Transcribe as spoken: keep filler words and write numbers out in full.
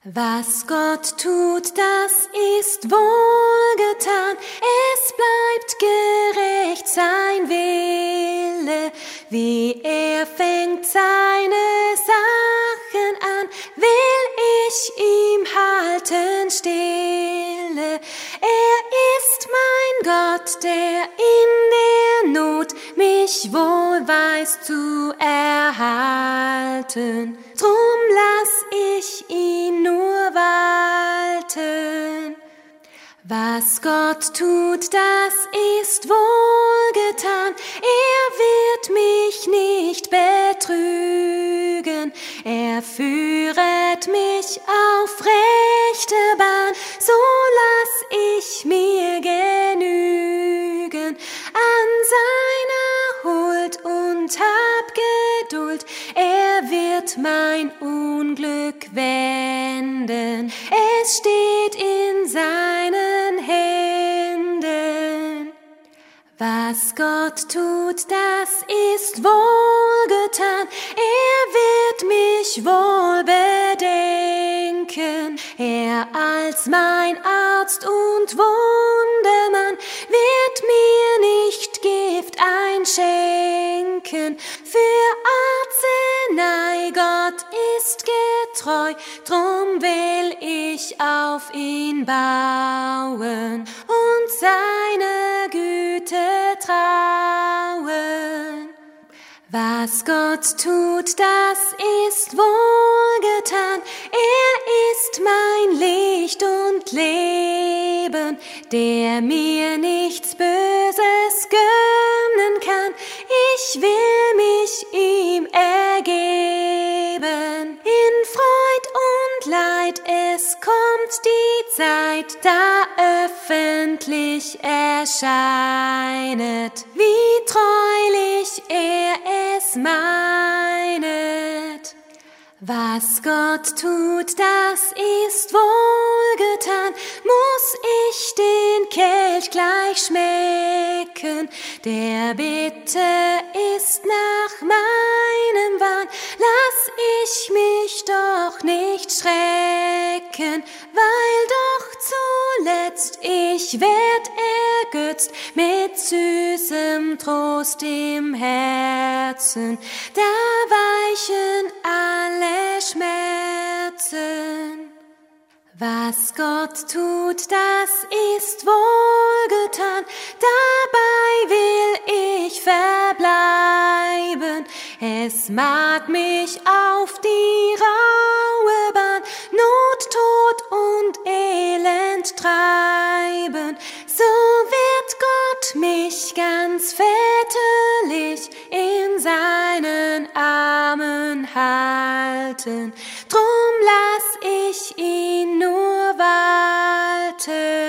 Was Gott tut, das ist wohlgetan, es bleibt gerecht sein Wille, wie er fängt seine Sachen an, will ich ihm halten stille. Er ist mein Gott, der in der Not mich wohl weiß zu erhalten, drum lass ich ihn nur walten. Was Gott tut, das ist wohlgetan, er wird mich nicht betrügen, er führet mich auf rechte Bahn, so lass ich mir genügen an seiner Huld und hab Geduld, er wird mein Unglück wenden, es steht in seinen Händen. Was Gott tut, das ist wohlgetan, er wird mich wohl bedenken, er als mein Arzt und Wundermann wird mir nicht Gift einschenken, für Arznei Gott ist getreu, drum will ich auf ihn bauen und seine Güte trauen. Was Gott tut, das ist wohlgetan, er ist mein Licht und Leben, der mir nichts Böses gönnen kann, ich will mich ihm ergeben. In Freud und Leid, es kommt die Zeit, da öffentlich erscheinet, wie treulich er es meinet. Was Gott tut, das ist wohlgetan, muss ich den Kelch gleich schmecken, der bitter ist nach meinem Wahn, lass ich mich doch nicht schrecken, weil doch zuletzt ich werd ergötzt mit süßem Trost im Herzen, da weichen alle Schmerzen. Was Gott tut, das ist wohlgetan, dabei will ich verbleiben. Es mag mich auf die raue Bahn Not, Tod und Elend treiben, so wird Gott mich ganz väterlich in seinen Armen halten, drum lass ich ihn nur walten.